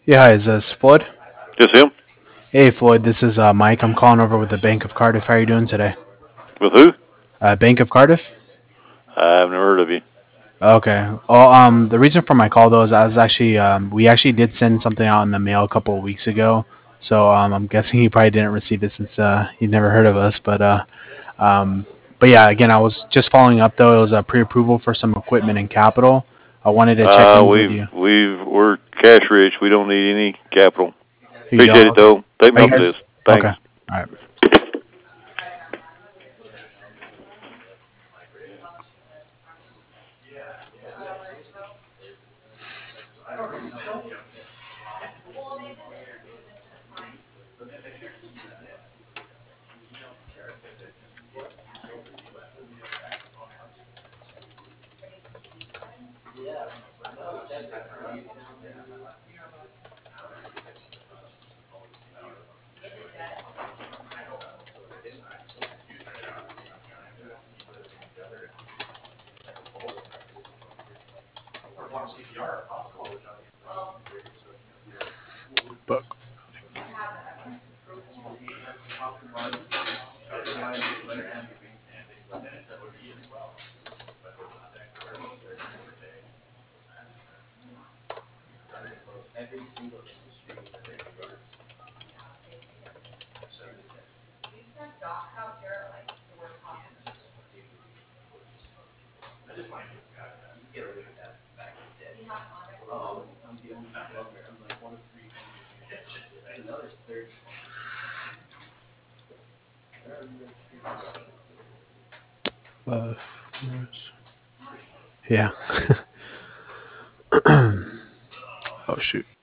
Yeah, hi, is this Floyd? Just him? Hey, Floyd, this is Mike. I'm calling over with the Bank of Cardiff. How are you doing today? With who? Bank of Cardiff? I've never heard of you. Okay. Well, the reason for my call though is I was actually we actually did send something out in the mail a couple of weeks ago. So I'm guessing he probably didn't receive it since he'd never heard of us. Um, but yeah, again, I was just following up though. It was a pre-approval for some equipment and capital. I wanted to check in with you. We're cash rich. We don't need any capital. You Appreciate don't? it Okay. though. Take me Are you off of this. guys? Okay. Thanks. All right. But uh, yeah. Oh shoot.